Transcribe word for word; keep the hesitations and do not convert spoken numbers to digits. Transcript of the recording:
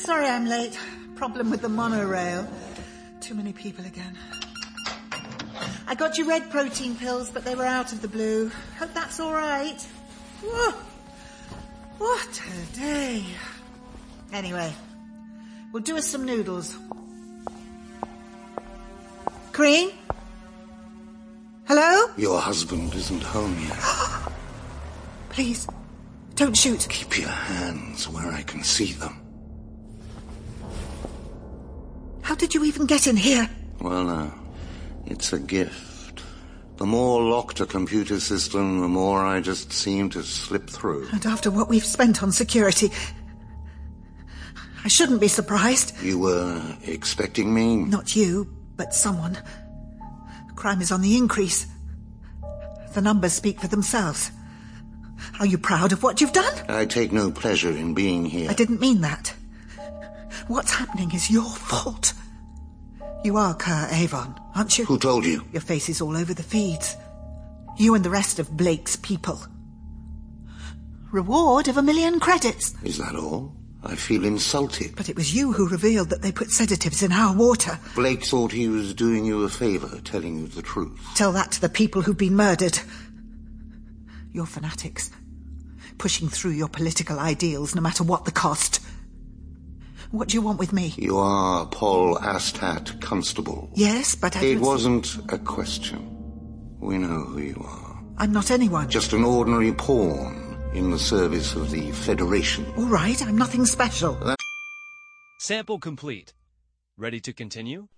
Sorry I'm late. Problem with the monorail. Too many people again. I got you red protein pills, but they were out of the blue. Hope that's all right. Whoa. What a day. Anyway, we'll do us some noodles. Cream? Hello? Your husband isn't home yet. Please, don't shoot. Keep your hands where I can see them. How did you even get in here? Well, uh, it's a gift. The more locked a computer system, the more I just seem to slip through. And after what we've spent on security, I shouldn't be surprised. You were expecting me? Not you, but someone. Crime is on the increase. The numbers speak for themselves. Are you proud of what you've done? I take no pleasure in being here. I didn't mean that. What's happening is your fault. You are Kerr Avon, aren't you? Who told you? Your face is all over the feeds. You and the rest of Blake's people. Reward of a million credits. Is that all? I feel insulted. But it was you who revealed that they put sedatives in our water. Blake thought he was doing you a favour, telling you the truth. Tell that to the people who've been murdered. You're fanatics. Pushing through your political ideals, no matter what the cost. What do you want with me? You are Paul Astat, Constable. Yes, but I... It wasn't a question. We know who you are. I'm not anyone. Just an ordinary pawn in the service of the Federation. All right, I'm nothing special. Sample complete. Ready to continue?